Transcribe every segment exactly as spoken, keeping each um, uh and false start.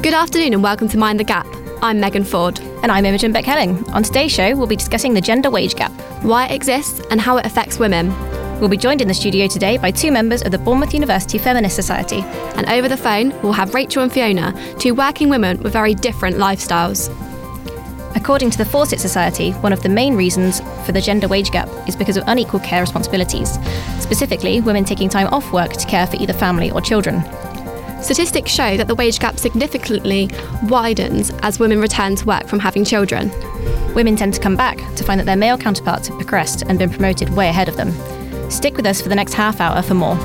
Good afternoon and welcome to Mind the Gap. I'm Megan Ford. And I'm Imogen Beck-Helling. On today's show, we'll be discussing the gender wage gap, why it exists and how it affects women. We'll be joined in the studio today by two members of the Bournemouth University Feminist Society. And over the phone, we'll have Rachel and Fiona, two working women with very different lifestyles. According to the Fawcett Society, one of the main reasons for the gender wage gap is because of unequal care responsibilities, specifically women taking time off work to care for either family or children. Statistics show that the wage gap significantly widens as women return to work from having children. Women tend to come back to find that their male counterparts have progressed and been promoted way ahead of them. Stick with us for the next half hour for more.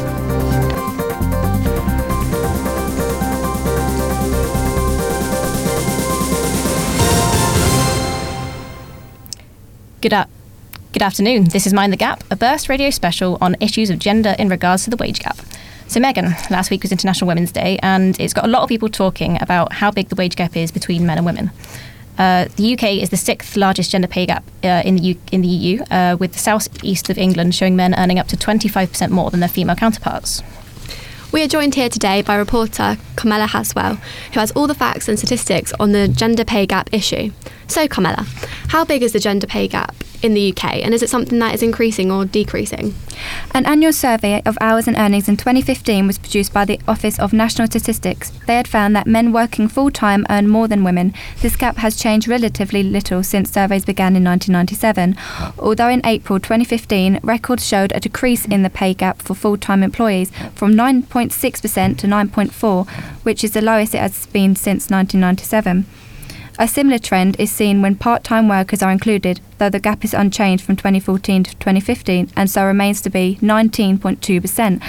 Good, a- Good afternoon. This is Mind the Gap, a burst radio special on issues of gender in regards to the wage gap. So Megan, last week was International Women's Day, and it's got a lot of people talking about how big the wage gap is between men and women. Uh, the U K is the sixth largest gender pay gap uh, in the U- in the E U, uh, with the south east of England showing men earning up to twenty-five percent more than their female counterparts. We are joined here today by reporter Carmela Haswell, who has all the facts and statistics on the gender pay gap issue. So Carmela, how big is the gender pay gap in the U K, and is it something that is increasing or decreasing? An annual survey of hours and earnings in twenty fifteen was produced by the Office of National Statistics. They had found that men working full-time earn more than women. This gap has changed relatively little since surveys began in nineteen ninety-seven, although in April twenty fifteen, records showed a decrease in the pay gap for full-time employees from nine point six percent to nine point four percent, which is the lowest it has been since nineteen ninety-seven. A similar trend is seen when part-time workers are included, though the gap is unchanged from twenty fourteen to twenty fifteen and so remains to be nineteen point two percent.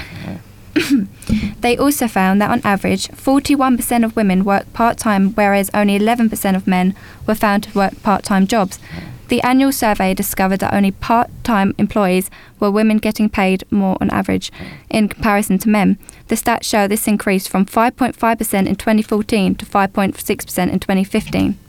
They also found that on average, forty-one percent of women work part-time, whereas only eleven percent of men were found to work part-time jobs. The annual survey discovered that only part-time employees were women getting paid more on average in comparison to men. The stats show this increased from five point five percent in twenty fourteen to five point six percent in twenty fifteen.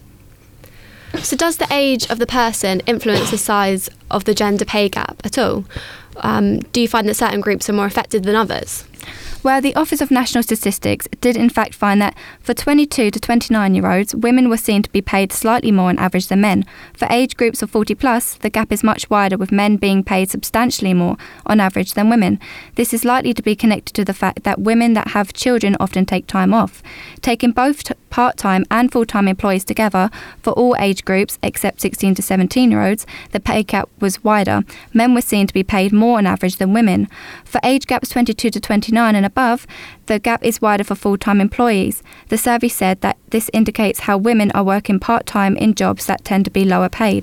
So does the age of the person influence the size of the gender pay gap at all? Um, do you find that certain groups are more affected than others? Well, the Office of National Statistics did in fact find that for twenty-two to twenty-nine-year-olds, women were seen to be paid slightly more on average than men. For age groups of forty plus, the gap is much wider, with men being paid substantially more on average than women. This is likely to be connected to the fact that women that have children often take time off. Taking both t- part-time and full-time employees together, for all age groups except sixteen to seventeen-year-olds, the pay gap was wider. Men were seen to be paid more on average than women. For age gaps twenty-two to twenty-nine and above, the gap is wider for full-time employees. The survey said that this indicates how women are working part-time in jobs that tend to be lower paid.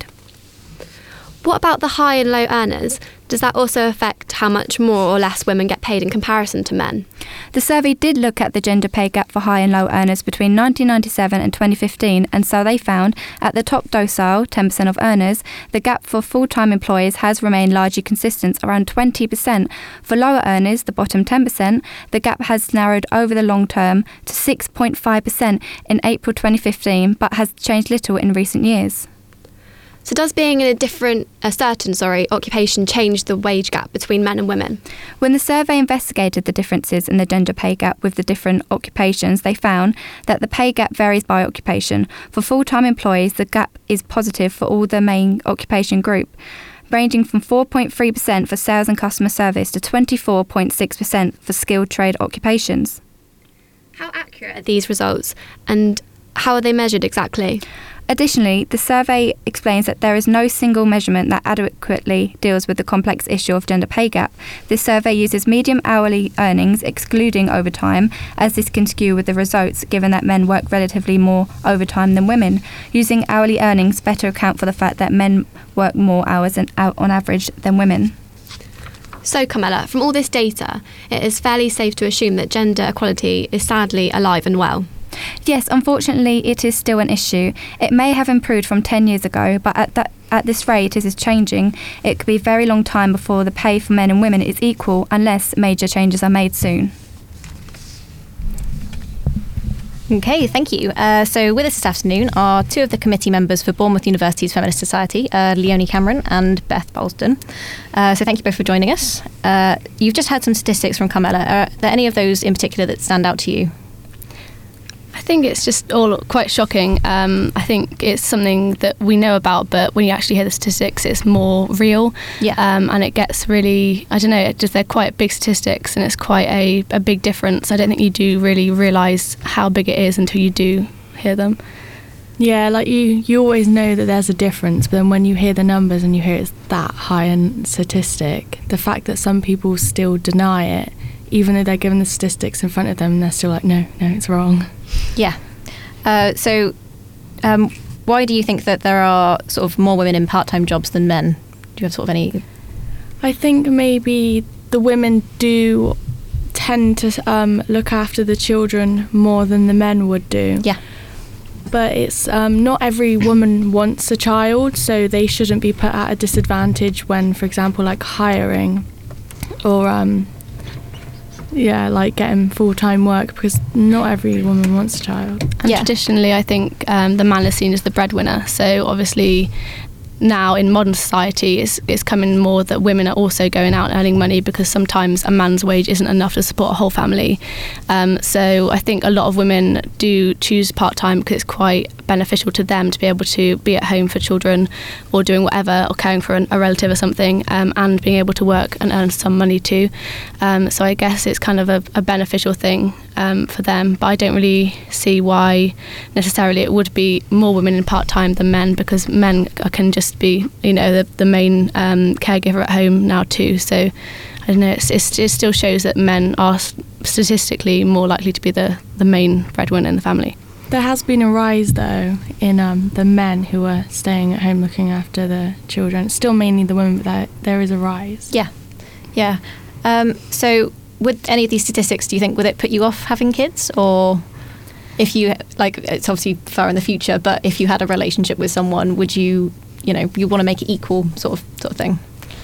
What about the high and low earners? Does that also affect how much more or less women get paid in comparison to men? The survey did look at the gender pay gap for high and low earners between nineteen ninety-seven and twenty fifteen, and so they found at the top docile, ten percent of earners, the gap for full-time employees has remained largely consistent, around twenty percent. For lower earners, the bottom ten percent, the gap has narrowed over the long term to six point five percent in April twenty fifteen, but has changed little in recent years. So does being in a different, a certain, sorry, occupation change the wage gap between men and women? When the survey investigated the differences in the gender pay gap with the different occupations, they found that the pay gap varies by occupation. For full-time employees, the gap is positive for all the main occupation group, ranging from four point three percent for sales and customer service to twenty-four point six percent for skilled trade occupations. How accurate are these results, and how are they measured exactly? Additionally, the survey explains that there is no single measurement that adequately deals with the complex issue of gender pay gap. This survey uses median hourly earnings, excluding overtime, as this can skew with the results given that men work relatively more overtime than women. Using hourly earnings better account for the fact that men work more hours on average than women. So, Carmela, from all this data, it is fairly safe to assume that gender equality is sadly alive and well. Yes, unfortunately, it is still an issue. It may have improved from ten years ago, but at that at this rate it is changing. It could be a very long time before the pay for men and women is equal unless major changes are made soon. Okay, thank you. Uh, so with us this afternoon are two of the committee members for Bournemouth University's Feminist Society, uh, Leonie Cameron and Beth Bolston. Uh, so thank you both for joining us. Uh, you've just heard some statistics from Carmela. Are there any of those in particular that stand out to you? I think it's just all quite shocking. Um, I think it's something that we know about, but when you actually hear the statistics, it's more real. Yeah. Um, and it gets really, I don't know, it just they're quite big statistics, and it's quite a, a big difference. I don't think you do really realise how big it is until you do hear them. Yeah, like you, you always know that there's a difference, but then when you hear the numbers and you hear it's that high in statistic, the fact that some people still deny it, even though they're given the statistics in front of them, they're still like, no, no, it's wrong. Yeah. Uh, so um, why do you think that there are sort of more women in part-time jobs than men? Do you have sort of any... I think maybe the women do tend to um, look after the children more than the men would do. Yeah. But it's um, not every woman wants a child, so they shouldn't be put at a disadvantage when, for example, like hiring or um, yeah, like getting full-time work, because not every woman wants a child. And Yeah. traditionally, I think um, the man is seen as the breadwinner. So obviously now in modern society, it's, it's coming more that women are also going out and earning money, because sometimes a man's wage isn't enough to support a whole family. Um, so I think a lot of women do choose part-time because it's quite beneficial to them to be able to be at home for children or doing whatever, or caring for an, a relative or something, um, and being able to work and earn some money too. Um, so I guess it's kind of a, a beneficial thing um, for them, but I don't really see why necessarily it would be more women in part-time than men, because men can just be, you know, the, the main um, caregiver at home now too. So I don't know, it's, it's, it still shows that men are statistically more likely to be the, the main breadwinner in the family. There has been a rise, though, in um, the men who are staying at home looking after the children. It's still mainly the women, but there, there is a rise. Yeah. Yeah. Um, so would any of these statistics, do you think, would it put you off having kids? Or if you, like, it's obviously far in the future, but if you had a relationship with someone, would you, you know, you want to make it equal sort of sort of thing?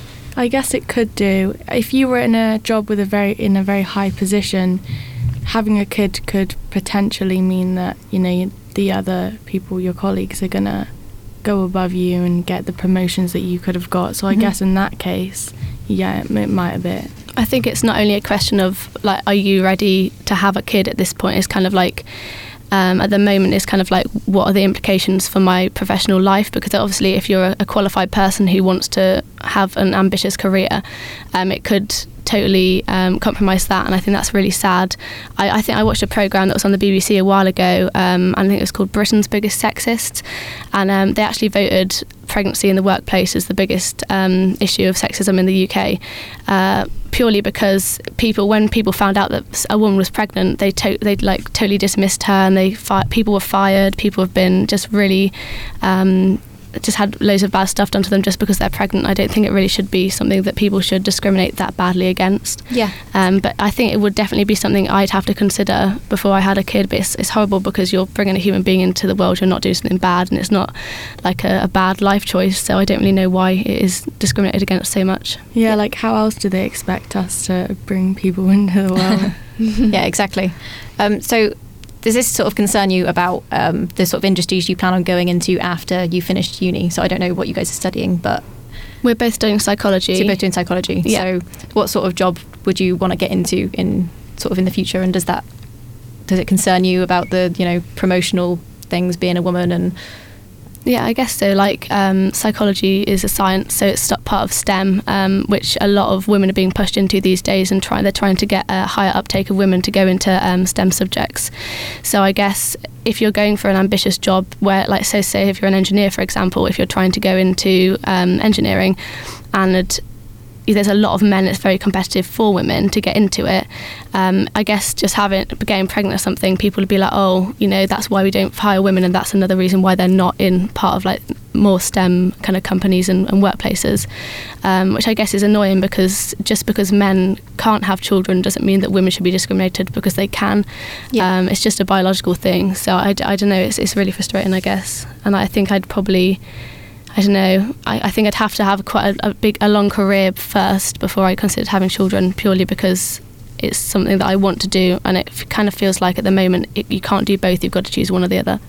I guess it could do. If you were in a job with a very in a very high position, having a kid could potentially mean that, you know, the other people, your colleagues, are going to go above you and get the promotions that you could have got. So I Mhm. guess in that case, yeah, it, it might a bit. I think it's not only a question of, like, are you ready to have a kid at this point? It's kind of like, um, at the moment, it's kind of like, what are the implications for my professional life? Because obviously, if you're a, a qualified person who wants to have an ambitious career, um, it could totally um, compromise that, and I think that's really sad. I, I think I watched a programme that was on the B B C a while ago, um, and I think it was called Britain's Biggest Sexist, and um, they actually voted pregnancy in the workplace as the biggest um, issue of sexism in the U K, uh, purely because people, when people found out that a woman was pregnant, they to- they like totally dismissed her, and they fi- people were fired. People have been just really um, just had loads of bad stuff done to them just because they're pregnant. I don't think it really should be something that people should discriminate that badly against. Yeah. Um, but I think it would definitely be something I'd have to consider before I had a kid. But it's, it's horrible because you're bringing a human being into the world. You're not doing something bad, and it's not like a, a bad life choice. So I don't really know why it is discriminated against so much. Yeah, like how else do they expect us to bring people into the world? Yeah, exactly. Um, so does this sort of concern you about um, the sort of industries you plan on going into after you finished uni? So I don't know what you guys are studying, but We're both studying psychology. so you're both doing psychology. Yeah. So what sort of job would you want to get into in sort of in the future? And does that does it concern you about the, you know, promotional things, being a woman? And Yeah, I guess so. Like, um, psychology is a science, so it's st- part of STEM, um, which a lot of women are being pushed into these days, and try, they're trying to get a higher uptake of women to go into um, STEM subjects. So I guess if you're going for an ambitious job where, like, so say if you're an engineer, for example, if you're trying to go into um, engineering, and it, there's a lot of men, it's very competitive for women to get into it. Um, I guess just having getting pregnant or something, people would be like, oh, you know, that's why we don't hire women, and that's another reason why they're not in part of like more STEM kind of companies and, and workplaces, um, which I guess is annoying, because just because men can't have children doesn't mean that women should be discriminated because they can. Yeah. Um, it's just a biological thing. So I, I don't know, it's, it's really frustrating, I guess. And I think I'd probably... I don't know, I, I think I'd have to have quite a, a big, a long career first before I considered having children, purely because it's something that I want to do, and it f- kind of feels like at the moment it, you can't do both, you've got to choose one or the other.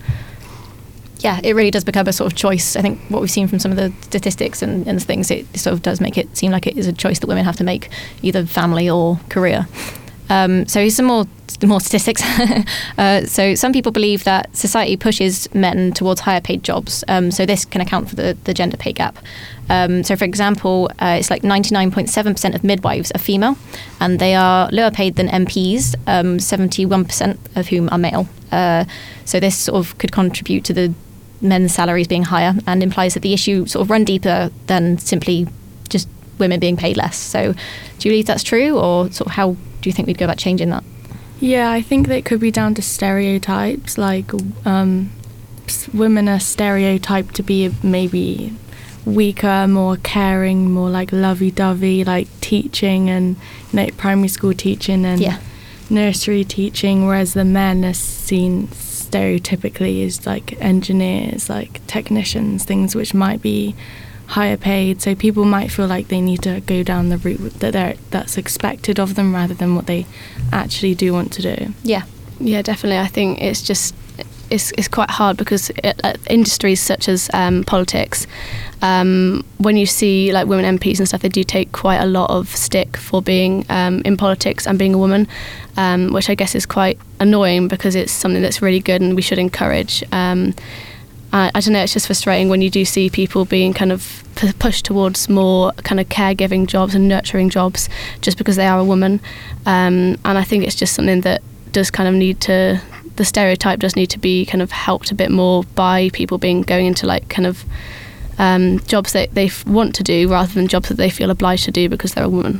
yeah, it really does become a sort of choice. I think what we've seen from some of the statistics and, and things, it sort of does make it seem like it is a choice that women have to make, either family or career. Um, so here's some more more statistics. uh, so some people believe that society pushes men towards higher paid jobs. Um, so this can account for the, the gender pay gap. Um, so for example, uh, it's like ninety-nine point seven percent of midwives are female, and they are lower paid than M Ps, um, seventy-one percent of whom are male. Uh, so this sort of could contribute to the men's salaries being higher, and implies that the issue sort of run deeper than simply just women being paid less. So do you believe that's true, or sort of how do you think we'd go about changing that? Yeah, I think that it could be down to stereotypes, like um, women are stereotyped to be maybe weaker, more caring, more like lovey-dovey, like teaching and, you know, primary school teaching and yeah. nursery teaching, whereas the men are seen stereotypically as like engineers, like technicians, things which might be higher paid. So people might feel like they need to go down the route that they're, that's expected of them rather than what they actually do want to do. Yeah. Yeah, definitely. I think it's just it's it's quite hard because it, uh, industries such as um, politics, um, when you see like women M Ps and stuff, they do take quite a lot of stick for being um, in politics and being a woman, um, which I guess is quite annoying because it's something that's really good and we should encourage. Um, I, I don't know, it's just frustrating when you do see people being kind of p- pushed towards more kind of caregiving jobs and nurturing jobs just because they are a woman. Um, and I think it's just something that does kind of need to, the stereotype does need to be kind of helped a bit more by people being going into like kind of um, jobs that they f- want to do rather than jobs that they feel obliged to do because they're a woman.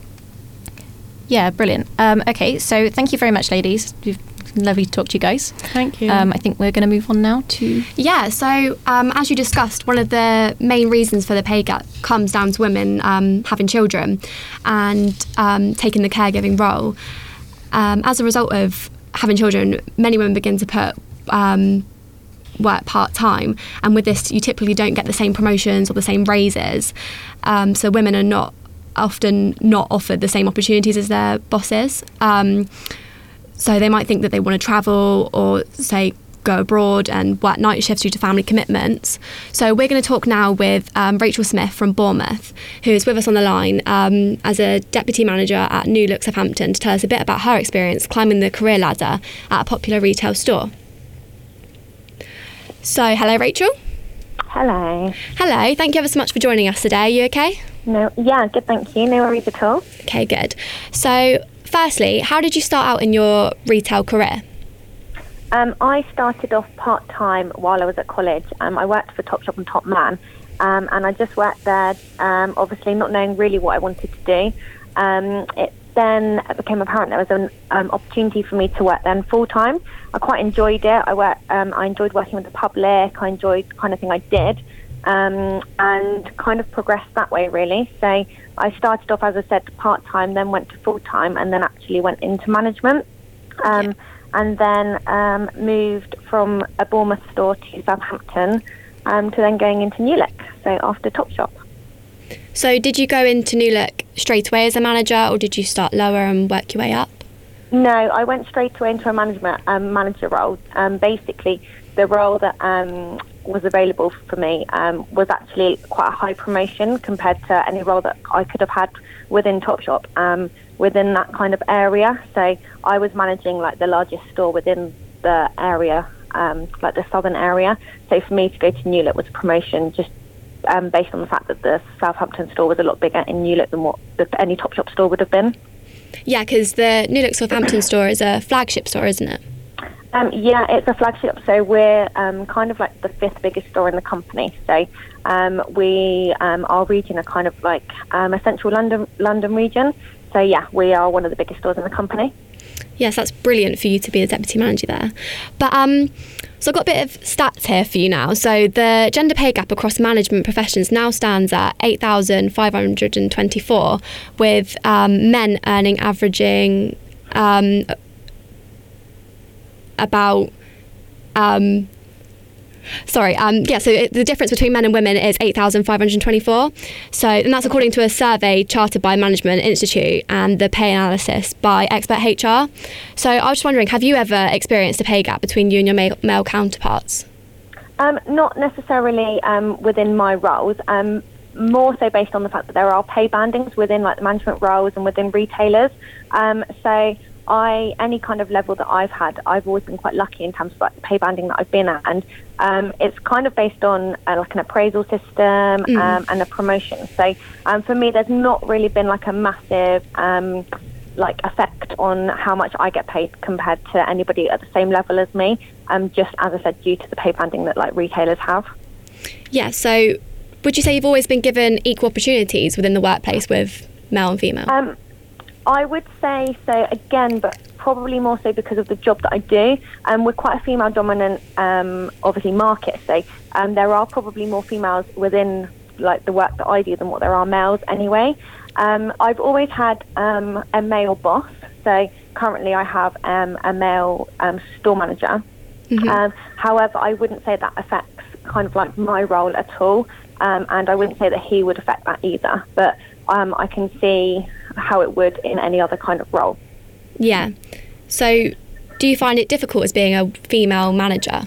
Yeah, brilliant. Um, okay, so thank you very much, ladies. We've lovely to talk to you guys. Thank you. Um, I think we're going to move on now to... Yeah, so um, as you discussed, one of the main reasons for the pay gap comes down to women um, having children and um, taking the caregiving role. Um, as a result of having children, many women begin to put um, work part-time, and with this you typically don't get the same promotions or the same raises. Um, so women are not often not offered the same opportunities as their bosses. Um, So they might think that they want to travel or, say, go abroad and work night shifts due to family commitments. So we're going to talk now with um, Rachel Smith from Bournemouth, who is with us on the line um, as a deputy manager at New Look Southampton, to tell us a bit about her experience climbing the career ladder at a popular retail store. So, hello, Rachel. Hello. Hello. Thank you ever so much for joining us today. Are you okay? No, yeah, good, thank you. No worries at all. Okay, good. So, firstly, how did you start out in your retail career? Um, I started off part-time while I was at college. Um, I worked for Topshop and Top Man, um, and I just worked there, um, obviously not knowing really what I wanted to do. Um, it then became apparent there was an um, opportunity for me to work then full-time. I quite enjoyed it. I worked, um, I enjoyed working with the public. I enjoyed the kind of thing I did, um, and kind of progressed that way, really. So I started off, as I said, part-time, then went to full-time, and then actually went into management. Um, yeah. And then um, moved from a Bournemouth store to Southampton, um, to then going into New Look, so after Topshop. So did you go into New Look straight away as a manager, or did you start lower and work your way up? No, I went straight away into a management um, manager role. Um, basically, the role that um, was available for me um, was actually quite a high promotion compared to any role that I could have had within Topshop, um, within that kind of area. So I was managing like the largest store within the area, um, like the southern area. So for me to go to New Look was a promotion, just um, based on the fact that the Southampton store was a lot bigger in New Look than what the, any Topshop store would have been. Yeah, because the New Look Southampton store is a flagship store, isn't it? Um, yeah, it's a flagship, so we're um, kind of like the fifth biggest store in the company. So um, we, um, our region are kind of like um, a central London London region. So yeah, we are one of the biggest stores in the company. Yes, that's brilliant for you to be the deputy manager there. But um, so I've got a bit of stats here for you now. So the gender pay gap across management professions now stands at eight thousand five hundred twenty-four, with um, men earning averaging um, about um sorry um yeah so it, the difference between men and women is eight thousand five hundred twenty-four. So, and that's according to a survey chartered by Management Institute and the pay analysis by Expert H R. So I was just wondering, have you ever experienced a pay gap between you and your male, male counterparts? Um, not necessarily um, within my roles. Um, more so based on the fact that there are pay bandings within like the management roles and within retailers. Um, so I, any kind of level that I've had, I've always been quite lucky in terms of like the pay banding that I've been at, and um, it's kind of based on uh, like an appraisal system mm. um, and a promotion. So um, for me, there's not really been like a massive um, like effect on how much I get paid compared to anybody at the same level as me. Um, just as I said, due to the pay banding that like retailers have. Yeah. So would you say you've always been given equal opportunities within the workplace with male and female? Um, I would say so again, but probably more so because of the job that I do. Um, we're quite a female-dominant, um, obviously, market. So um, there are probably more females within like the work that I do than what there are males anyway. Um, I've always had um, a male boss. So currently I have um, a male um, store manager. Mm-hmm. Um, however, I wouldn't say that affects kind of like my role at all. Um, and I wouldn't say that he would affect that either. But um, I can see how it would in any other kind of role. Yeah. So do you find it difficult as being a female manager?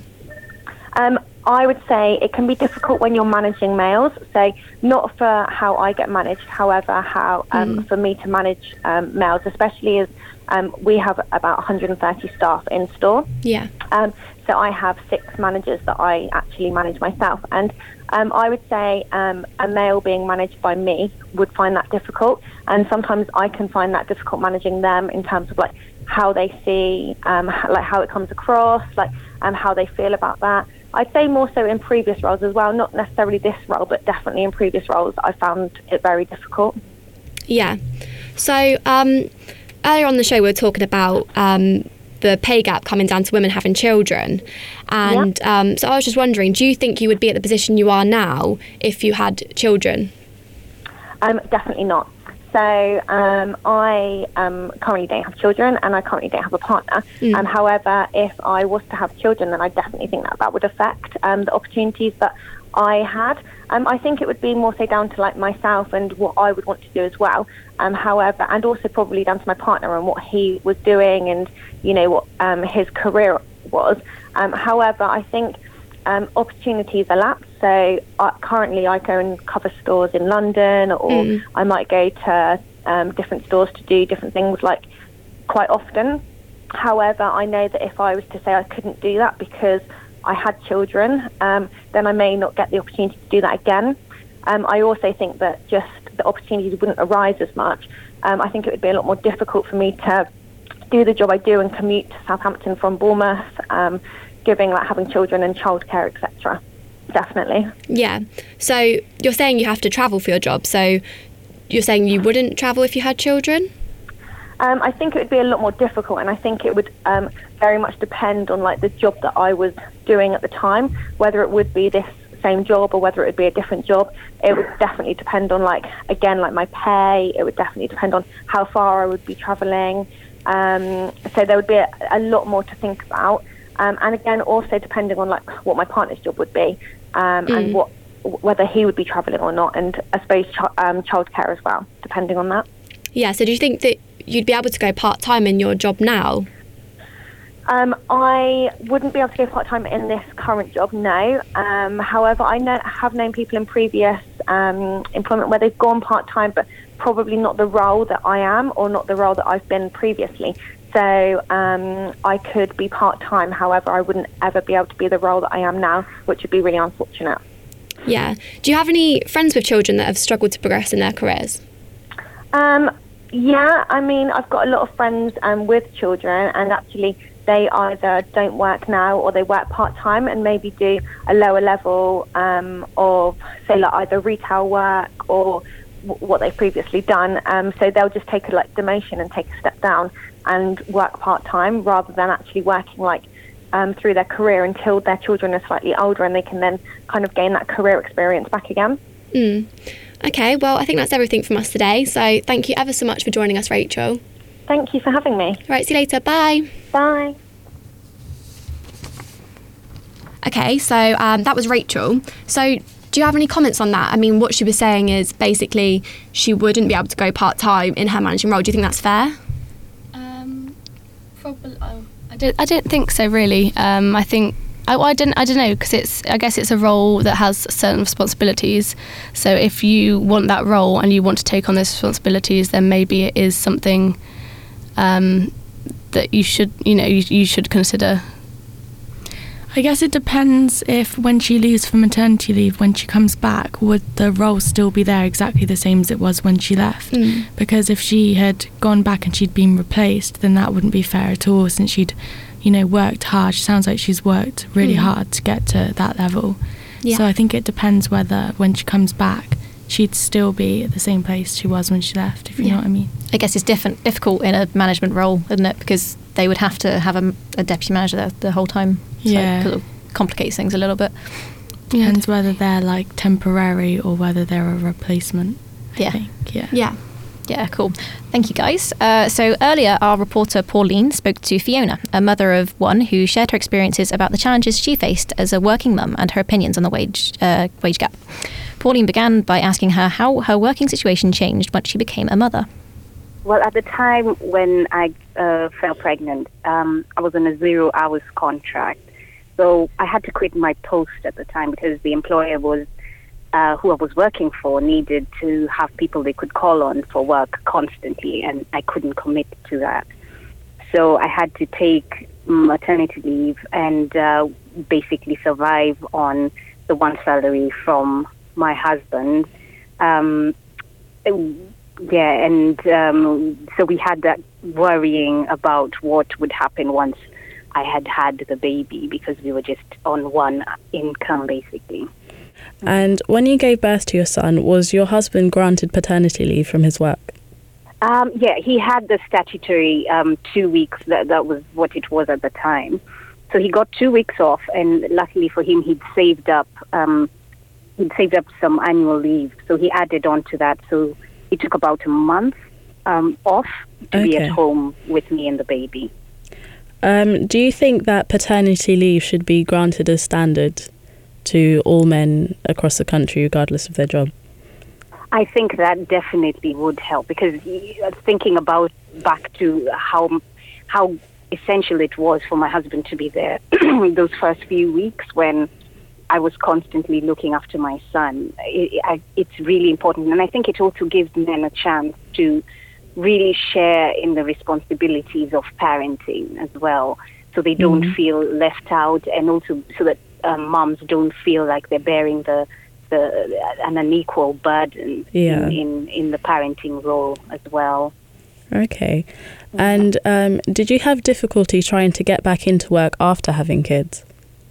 Um, I would say it can be difficult when you're managing males. So not for how I get managed, however, how um, mm. for me to manage um, males, especially as um, we have about one hundred thirty staff in store. Yeah. Um, so I have six managers that I actually manage myself. And um, I would say um, a male being managed by me would find that difficult. And sometimes I can find that difficult managing them in terms of like how they see, um, like how it comes across, like um, how they feel about that. I'd say more so in previous roles as well, not necessarily this role, but definitely in previous roles, I found it very difficult. Yeah. So um, earlier on the show, we were talking about um, the pay gap coming down to women having children. And yeah. um, so I was just wondering, do you think you would be at the position you are now if you had children? Um, definitely not. So um, I um, currently don't have children, and I currently don't have a partner. Mm. Um, however, if I was to have children, then I definitely think that that would affect um, the opportunities that I had. Um, I think it would be more so down to like myself and what I would want to do as well. Um, however, and also probably down to my partner and what he was doing, and you know what um, his career was. Um, however, I think um, opportunities elapse. So uh, currently I go and cover stores in London, or mm. I might go to um, different stores to do different things like quite often. However, I know that if I was to say I couldn't do that because I had children, um, then I may not get the opportunity to do that again. Um, I also think that just the opportunities wouldn't arise as much. Um, I think it would be a lot more difficult for me to do the job I do and commute to Southampton from Bournemouth, um, giving like having children and childcare, et cetera. Definitely. Yeah. So you're saying you have to travel for your job. So you're saying you wouldn't travel if you had children? Um, I think it would be a lot more difficult, and I think it would um, very much depend on like the job that I was doing at the time, whether it would be this same job or whether it would be a different job. It would definitely depend on like, again, like my pay. It would definitely depend on how far I would be travelling. Um, so there would be a, a lot more to think about. Um, and again, also depending on like what my partner's job would be, um, mm. and what whether he would be travelling or not, and I suppose ch- um, childcare as well, depending on that. Yeah. So do you think that you'd be able to go part time in your job now? Um, I wouldn't be able to go part time in this current job, no. Um, however, I know, have known people in previous um, employment where they've gone part time, but probably not the role that I am, or not the role that I've been previously. So um, I could be part-time, however, I wouldn't ever be able to be the role that I am now, which would be really unfortunate. Yeah. Do you have any friends with children that have struggled to progress in their careers? Um, yeah, I mean, I've got a lot of friends um, with children, and actually they either don't work now or they work part-time and maybe do a lower level um, of, say, like either retail work or w- what they've previously done. Um, so they'll just take a like demotion and take a step down and work part-time rather than actually working like um, through their career until their children are slightly older, and they can then kind of gain that career experience back again. Mm. Okay, well, I think that's everything from us today. So thank you ever so much for joining us, Rachel. Thank you for having me. Right, see you later. Bye. Bye. Okay, so um, that was Rachel. So do you have any comments on that? I mean, what she was saying is basically she wouldn't be able to go part-time in her managing role. Do you think that's fair? Probably, oh, I don't. I don't think so. Really, um, I think I, I don't I don't know because it's I guess it's a role that has certain responsibilities. So if you want that role and you want to take on those responsibilities, then maybe it is something um, that you should you know you, you should consider. I guess it depends if when she leaves for maternity leave, when she comes back, would the role still be there exactly the same as it was when she left? Mm. Because if she had gone back and she'd been replaced, then that wouldn't be fair at all, since she'd, you know, worked hard. She sounds like she's worked really Mm. hard to get to that level. Yeah. So I think it depends whether when she comes back, she'd still be at the same place she was when she left, if you Yeah. know what I mean. I guess it's different, difficult in a management role, isn't it? Because they would have to have a, a deputy manager there the whole time. So Yeah. it sort of complicates things a little bit. Depends whether they're like temporary or whether they're a replacement. I Yeah. think. Yeah. Yeah. Yeah, cool. Thank you, guys. Uh, so earlier, our reporter Pauline spoke to Fiona, a mother of one, who shared her experiences about the challenges she faced as a working mum and her opinions on the wage uh, wage gap. Pauline began by asking her how her working situation changed once she became a mother. Well, at the time when I uh, fell pregnant, um, I was on a zero hours contract. So I had to quit my post at the time because the employer was, uh, who I was working for, needed to have people they could call on for work constantly, and I couldn't commit to that. So I had to take maternity leave and uh, basically survive on the one salary from my husband. Um, yeah, and um, so we had that worrying about what would happen once I had had the baby, because we were just on one income, basically. And when you gave birth to your son, was your husband granted paternity leave from his work? Um, yeah, he had the statutory um, two weeks. That, that was what it was at the time. So he got two weeks off, and luckily for him, he'd saved up. Um, he'd saved up some annual leave, so he added on to that. So he took about a month um, off to be Okay. at home with me and the baby. Um, do you think that paternity leave should be granted as standard to all men across the country, regardless of their job? I think that definitely would help, because uh, thinking about back to how how essential it was for my husband to be there those first few weeks when I was constantly looking after my son. It, I, it's really important, and I think it also gives men a chance to really share in the responsibilities of parenting as well, so they don't Mhm. feel left out, and also so that um, moms don't feel like they're bearing the the an unequal burden Yeah. in, in in the parenting role as well. Okay. And um, did you have difficulty trying to get back into work after having kids?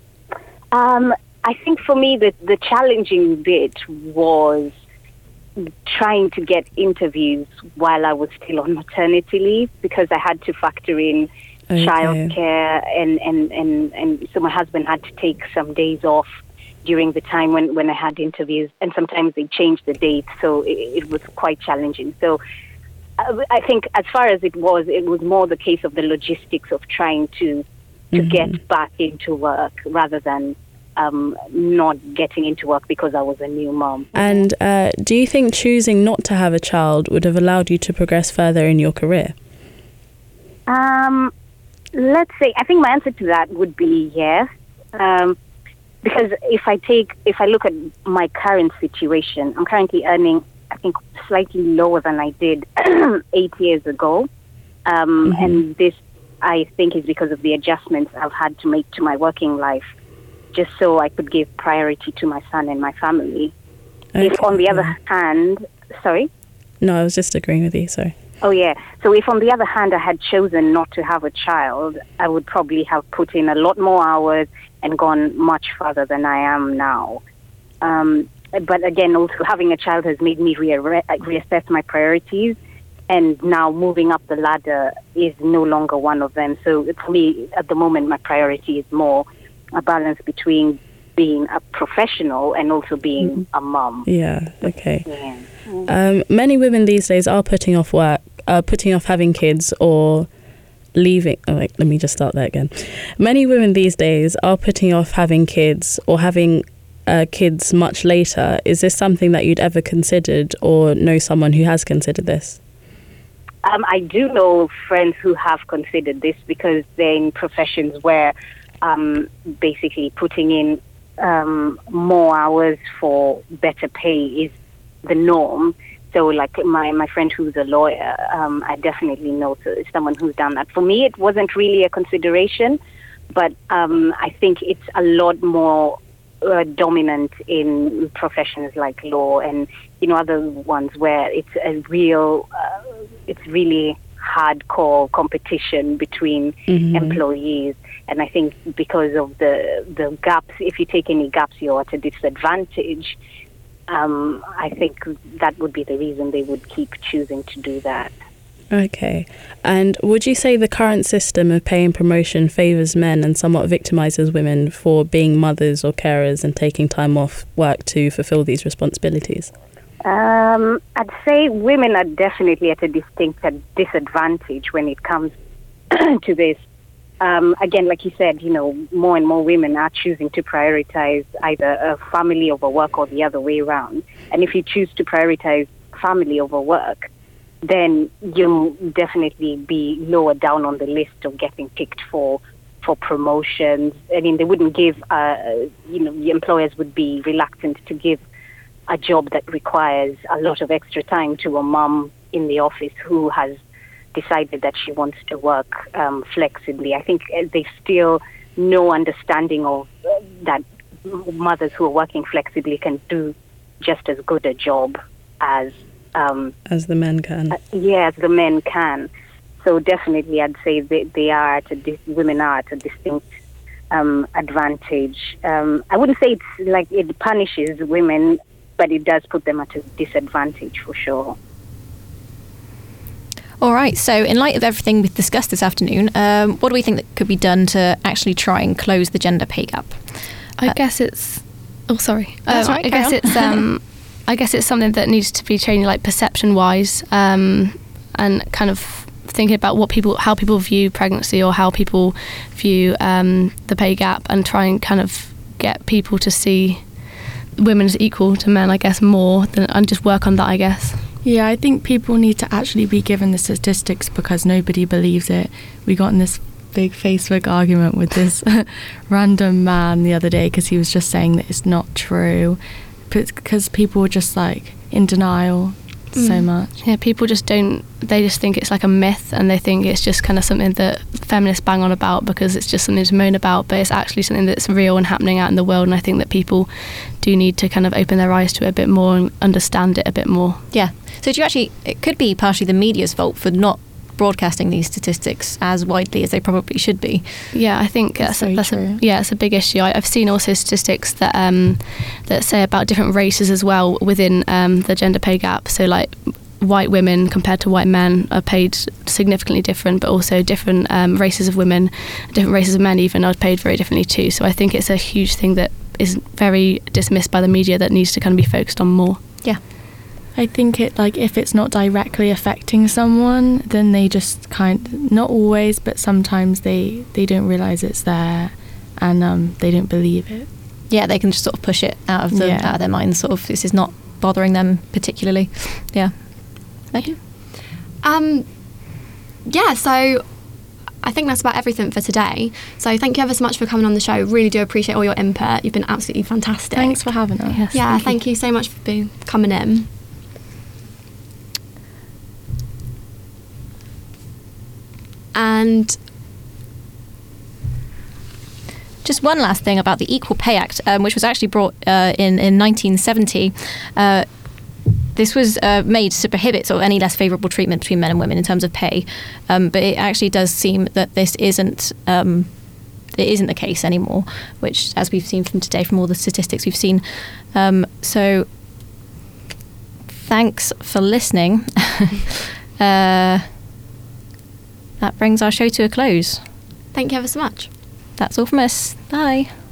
Um, I think for me, the, the challenging bit was trying to get interviews while I was still on maternity leave, because I had to factor in Okay. childcare, and, and, and, and so my husband had to take some days off during the time when, when I had interviews, and sometimes they changed the date, so it, it was quite challenging. So I, I think as far as it was, it was more the case of the logistics of trying to to Mhm. get back into work rather than um, not getting into work because I was a new mom. And uh, do you think choosing not to have a child would have allowed you to progress further in your career? Um, let's say, I think my answer to that would be yes. Um, because if I take, if I look at my current situation, I'm currently earning, I think, slightly lower than I did eight years ago. Um, Mhm. And this, I think, is because of the adjustments I've had to make to my working life, just so I could give priority to my son and my family. If, Okay, on the other yeah. hand, sorry? No, I was just agreeing with you, sorry. Oh, yeah. So if, on the other hand, I had chosen not to have a child, I would probably have put in a lot more hours and gone much further than I am now. Um, but again, also having a child has made me re- reassess my priorities, and now moving up the ladder is no longer one of them. So for me, at the moment, my priority is more a balance between being a professional and also being a mum. Yeah, okay. Yeah. Um, many women these days are putting off work, uh, putting off having kids or leaving. Oh, wait, let me just start that again. Many women these days are putting off having kids or having uh, kids much later. Is this something that you'd ever considered, or know someone who has considered this? Um, I do know friends who have considered this because they're in professions where um, basically putting in um, more hours for better pay is the norm. So like my, my friend who's a lawyer, um, I definitely know someone who's done that. For me, it wasn't really a consideration, but um, I think it's a lot more uh, dominant in professions like law and, you know, other ones where it's a real, uh, it's really hardcore competition between mm-hmm. employees. And I think because of the, the gaps, if you take any gaps, you're at a disadvantage. Um, I think that would be the reason they would keep choosing to do that. Okay. And would you say the current system of pay and promotion favours men and somewhat victimises women for being mothers or carers and taking time off work to fulfil these responsibilities? Um, I'd say women are definitely at a distinct disadvantage when it comes to this. Um, again, like you said, you know, more and more women are choosing to prioritize either a family over work or the other way around. And if you choose to prioritize family over work, then you'll definitely be lower down on the list of getting picked for for promotions. I mean, they wouldn't give, uh, you know, the employers would be reluctant to give a job that requires a lot of extra time to a mom in the office who has decided that she wants to work um, flexibly. I think there's still no understanding of uh, that mothers who are working flexibly can do just as good a job as um, as the men can. Uh, yeah, as the men can. So definitely, I'd say they, they are at a dis- women are at a distinct um, advantage. Um, I wouldn't say it's like it punishes women, but it does put them at a disadvantage for sure. All right, so in light of everything we've discussed this afternoon, um, what do we think that could be done to actually try and close the gender pay gap? I Uh, guess it's... Oh, sorry. That's Um, right, I carry guess on. it's... Um, I guess it's something that needs to be changed, like perception-wise, um, and kind of thinking about what people, how people view pregnancy or how people view um, the pay gap, and try and kind of get people to see women as equal to men, I guess, more than, and just work on that, I guess. Yeah, I think people need to actually be given the statistics because nobody believes it. We got in this big Facebook argument with this random man the other day because he was just saying that it's not true, because people were just like in denial mm. so much. Yeah, people just don't, they just think it's like a myth, and they think it's just kind of something that feminists bang on about because it's just something to moan about, but it's actually something that's real and happening out in the world, and I think that people do need to kind of open their eyes to it a bit more and understand it a bit more. Yeah. So do you actually, it could be partially the media's fault for not broadcasting these statistics as widely as they probably should be. Yeah, I think that's, that's, a, that's a, yeah, it's a big issue. I, I've seen also statistics that um, that say about different races as well within um, the gender pay gap. So like white women compared to white men are paid significantly different, but also different um, races of women, different races of men even are paid very differently too. So I think it's a huge thing that is very dismissed by the media that needs to kind of be focused on more. Yeah. I think it like if it's not directly affecting someone, then they just kind not always, but sometimes they they don't realize it's there, and um, they don't believe it. Yeah, they can just sort of push it out of the Yeah. out of their minds. Sort of, this is not bothering them particularly. Yeah. Okay. Um, yeah, so I think that's about everything for today. So thank you ever so much for coming on the show. Really do appreciate all your input. You've been absolutely fantastic. Thanks for having us. Yes, Yeah, thank thank you. you so much for being, coming in. And Just one last thing about the Equal Pay Act, um, which was actually brought uh, in in nineteen seventy. Uh, this was uh, made to prohibit sort of any less favourable treatment between men and women in terms of pay, um, but it actually does seem that this isn't um, it isn't the case anymore, which, as we've seen from today, from all the statistics we've seen. Um, so, thanks for listening. uh, That brings our show to a close. thank you ever so much. That's all from us. Bye.